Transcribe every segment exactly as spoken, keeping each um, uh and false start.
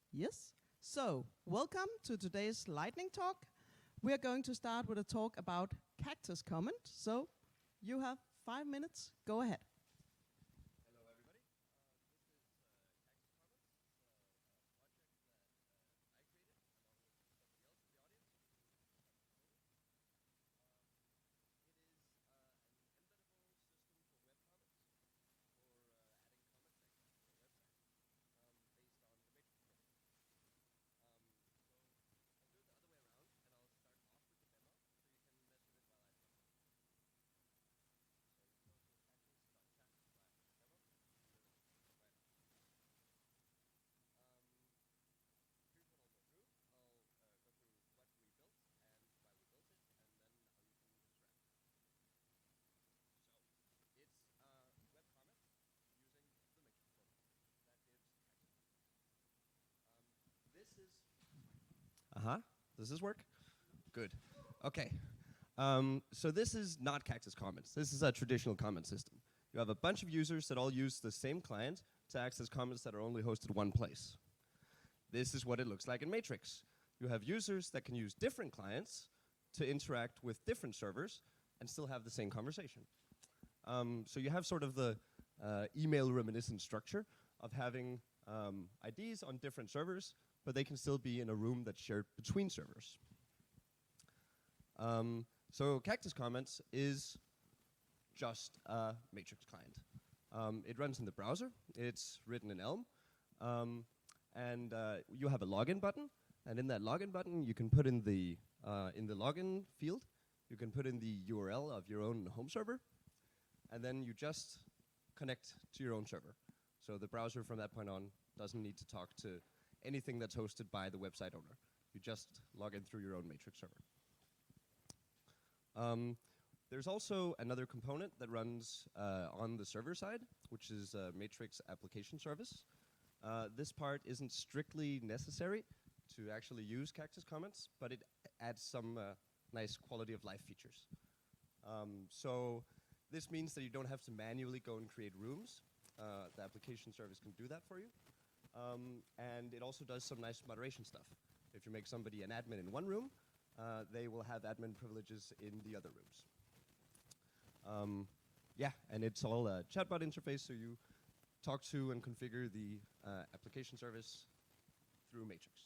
Yes. So, welcome to today's lightning talk. We are going to start with a talk about Cactus Comment. So, you have five minutes. Go ahead. Uh-huh. Does this work? Good. Okay. Um, so this is not Cactus Comments. This is a traditional comment system. You have a bunch of users that all use the same client to access comments that are only hosted one place. This is what it looks like in Matrix. You have users that can use different clients to interact with different servers and still have the same conversation. Um, so you have sort of the uh, email reminiscent structure of having um, I Ds on different servers, but they can still be in a room that's shared between servers. Um, so Cactus Comments is just a Matrix client. Um, it runs in the browser. It's written in Elm. Um, and uh, you have a login button. And in that login button, you can put in the, uh, in the login field, you can put in the U R L of your own home server. And then you just connect to your own server. So the browser from that point on doesn't need to talk to anything that's hosted by the website owner. You just log in through your own Matrix server. Um, there's also another component that runs uh, on the server side, which is a Matrix application service. Uh, this part isn't strictly necessary to actually use Cactus Comments, but it adds some uh, nice quality of life features. Um, so this means that you don't have to manually go and create rooms. Uh, the application service can do that for you. Um, and it also does some nice moderation stuff. If you make somebody an admin in one room, uh, they will have admin privileges in the other rooms. Um, yeah, and it's all a chatbot interface, so you talk to and configure the uh, application service through Matrix.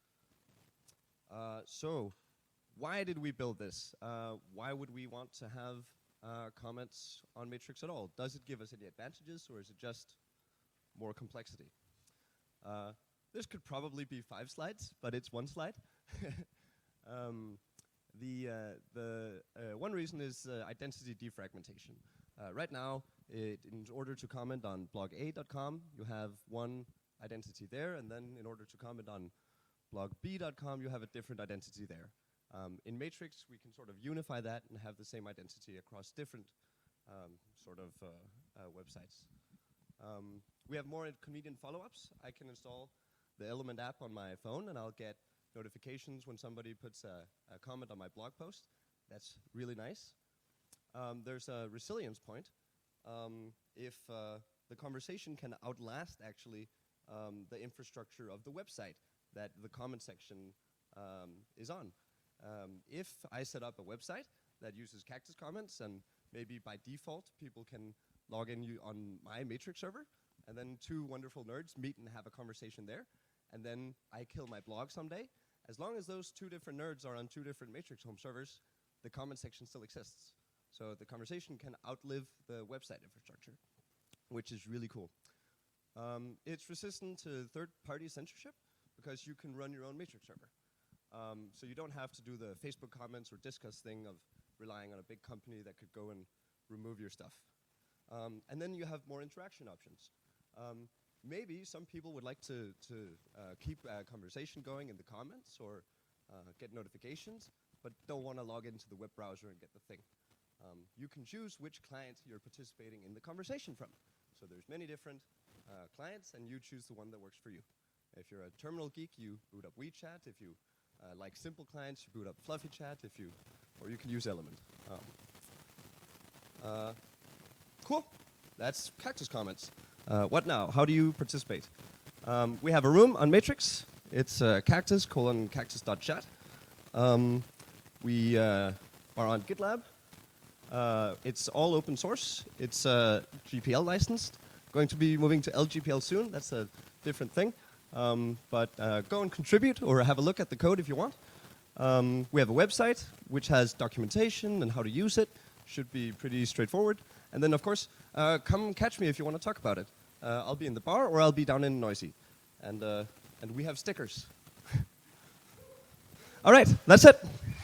Uh, so, why did we build this? Uh, why would we want to have uh, comments on Matrix at all? Does it give us any advantages, or is it just more complexity? Uh, this could probably be five slides, but it's one slide. um, the uh, the uh, one reason is uh, identity defragmentation. Uh, right now, it, in order to comment on blog A dot com, you have one identity there, and then in order to comment on blog B dot com, you have a different identity there. Um, in Matrix, we can sort of unify that and have the same identity across different um, sort of uh, uh, websites. Um, we have more convenient follow-ups. I can install the Element app on my phone, and I'll get notifications when somebody puts a, a comment on my blog post. That's really nice. Um, there's a resilience point. Um, if uh, the conversation can outlast, actually, um, the infrastructure of the website that the comment section um, is on. Um, if I set up a website that uses Cactus Comments, and maybe by default people can log in on my Matrix server, and then two wonderful nerds meet and have a conversation there, and then I kill my blog someday, as long as those two different nerds are on two different Matrix home servers, the comment section still exists. So the conversation can outlive the website infrastructure, which is really cool. Um, it's resistant to third-party censorship because you can run your own Matrix server. Um, so you don't have to do the Facebook comments or Discuss thing of relying on a big company that could go and remove your stuff. Um, and then you have more interaction options. Um, maybe some people would like to, to uh, keep a conversation going in the comments or uh, get notifications, but don't want to log into the web browser and get the thing. Um, you can choose which client you're participating in the conversation from. So there's many different uh, clients, and you choose the one that works for you. If you're a terminal geek, you boot up WeChat. If you uh, like simple clients, you boot up Fluffy Chat. If you, or you can use Element. Um, uh, cool. That's Cactus Comments. Uh, what now? How do you participate? Um, we have a room on Matrix. It's uh, cactus colon cactus.chat. Um, we uh, are on GitLab. Uh, it's all open source. It's uh, G P L licensed. Going to be moving to L G P L soon. That's a different thing. Um, but uh, go and contribute or have a look at the code if you want. Um, we have a website which has documentation and how to use it. Should be pretty straightforward. And then, of course, uh, come catch me if you want to talk about it. Uh, I'll be in the bar or I'll be down in Noisy. And, uh, and we have stickers. All right, that's it.